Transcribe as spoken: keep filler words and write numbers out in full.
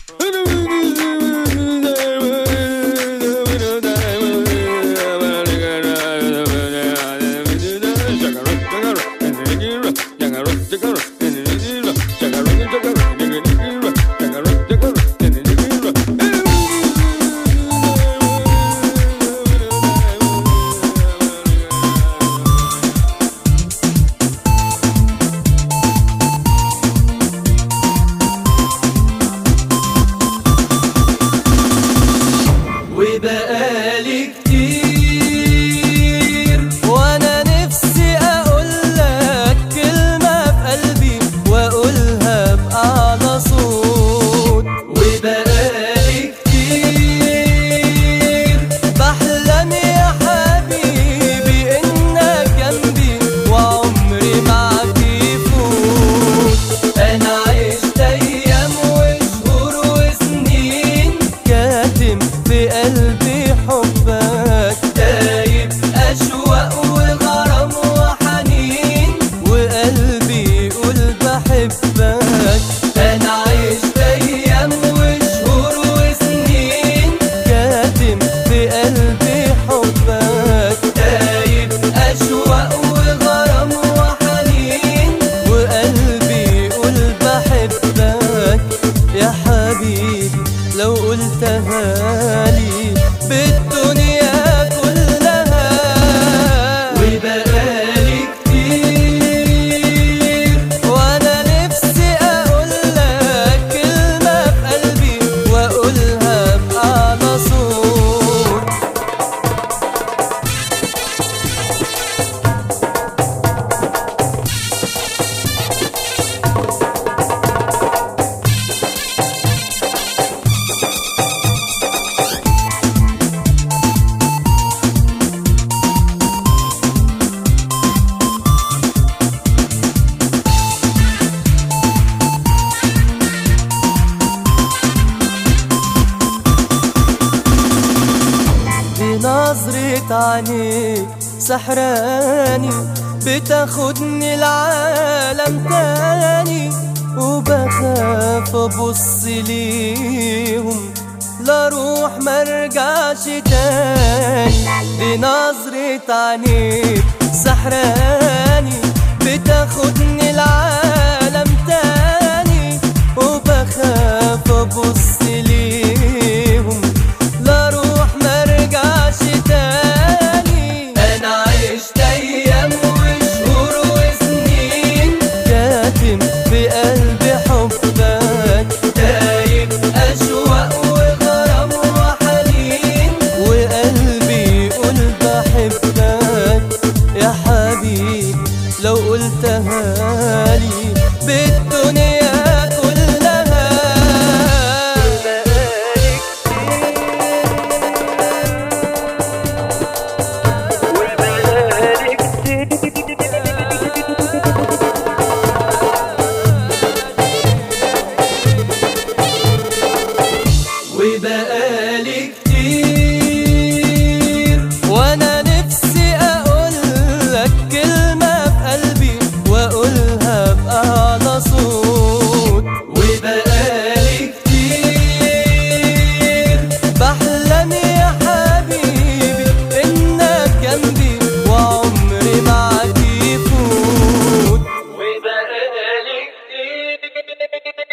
وبقالي كتير وانا نفسي اقولك كلمة في قلبي واقولها بأعلى صوت. وبقالي كتير بحلم يا حبيبي انك جنبي وعمري معاك يفوت. انا عشت ايام وشهور وسنين كاتم في قلبي حبك، دايب أشواق وغرام وحنين وقلبي يقول بحبك. أنا عشت أيام وشهور وسنين كاتم في قلبي حبك، دايب أشواق وغرام وحنين وقلبي يقول بحبك. يا حبيبي لو قلتها لي بالدنيا كلها. وبقالي كتير وانا نفسي اقولك كلمة في قلبي واقولها بأعلى صوت. نظرة عينيك سحراني بتاخدني العالم تاني، وبخاف ابص ليهم لا روح مرجعش تاني. دي نظرة عينيك سحراني بتاخدني العالم تاني، وبخاف ابص ليهم لا روح مرجعش تاني. انا عشت ايام وشهور وسنين كاتم في قلبي حبك، دايب اشواق وغرام وحنين وقلبي يقول بحبك. يا حبيبي لو قلتها لي بالدنيا كلها. وبقالي كتير وانا نفسي اقولك كلمة في قلبي واقولها بأعلى صوت. وبقالي كتير بحلم يا حبيبي انك جنبي وعمري معاك يفوت. وبقالي كتير